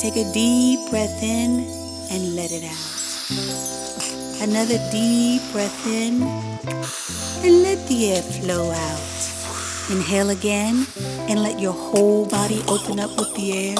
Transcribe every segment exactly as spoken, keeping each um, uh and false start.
Take a deep breath in and let it out. Another deep breath in and let the air flow out. Inhale again and let your whole body open up with the air.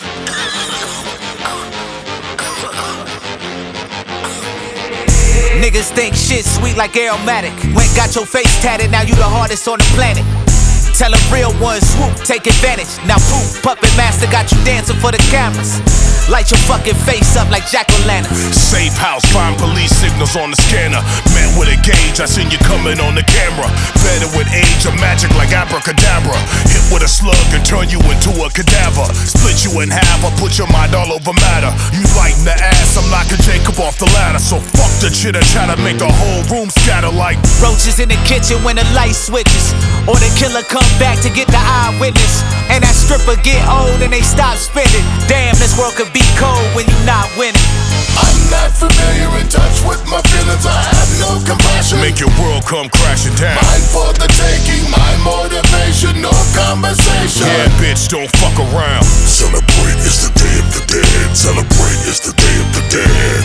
Niggas think shit sweet like aromatic. Went got your face tatted, now you the hardest on the planet. Tell a real one, swoop, take advantage. Now poof, puppet master got you dancing for the cameras. Light your fucking face up like jack-o'-lantern. Safe house, find police signals on the scanner. Man with a gauge, I seen you coming on the camera. Better with age or magic like abracadabra. Hit with a slug and turn you into a cadaver. Split you in half, I put your mind all over matter. You lighten the ass, I'm knocking Jacob off the ladder. So fuck the chitter chatter, make the whole room scatter like roaches in the kitchen when the light switches. Or the killer come back to get the eyewitness. And that stripper get old and they stop spinning. Damn, this world could be cold when you not winning. I'm not familiar, in touch with my feelings, I have no compassion. Make your world come crashing down. Mine for the taking, my motivation, no conversation. Yeah, bitch, don't fuck around. Celebrate, it's the day of the dead. Celebrate, it's the day of the dead.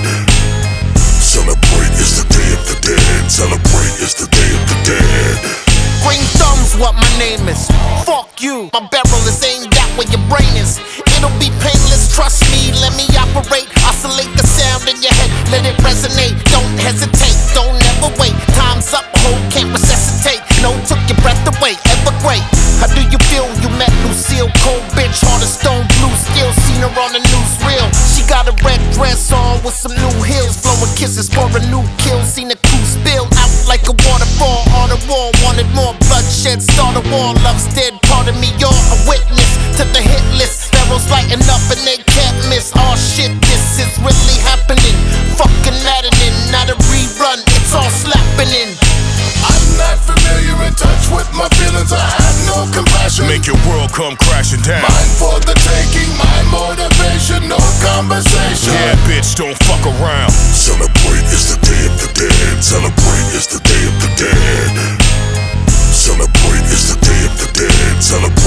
Celebrate, it's the day of the dead. Celebrate, it's the day of the dead. Green thumbs, what my name is. Fuck you, my barrel is aimed at where your brain is. It'll be painless, trust me, let me operate. Oscillate the sound in your head, let it resonate. Don't hesitate, don't ever wait. Time's up, hope can't resuscitate. No, took your breath away, ever great. How do you feel? You met Lucille, cold bitch, heart of stone, blue steel. Seen her on the news reel. She got a red dress on with some new heels. Blowing kisses for a new kill. Seen the crew spill out like a waterfall on the wall. Wanted more bloodshed, start a war. Love's dead, pardon me, you're a witness to the hit list. Barrels lighting up and they can't miss. Oh shit, this is really happening. Fucking maddening, not a rerun, it's all slapping in. I'm not familiar, in touch with my feelings, I have no compassion. Make your world come crashing down. Mine for the taking, my motivation, no conversation. Yeah, bitch, don't fuck around. Celebrate, it's the day of the dead. Celebrate, it's the day of the dead. Celebrate, it's the day of the dead. Celebrate.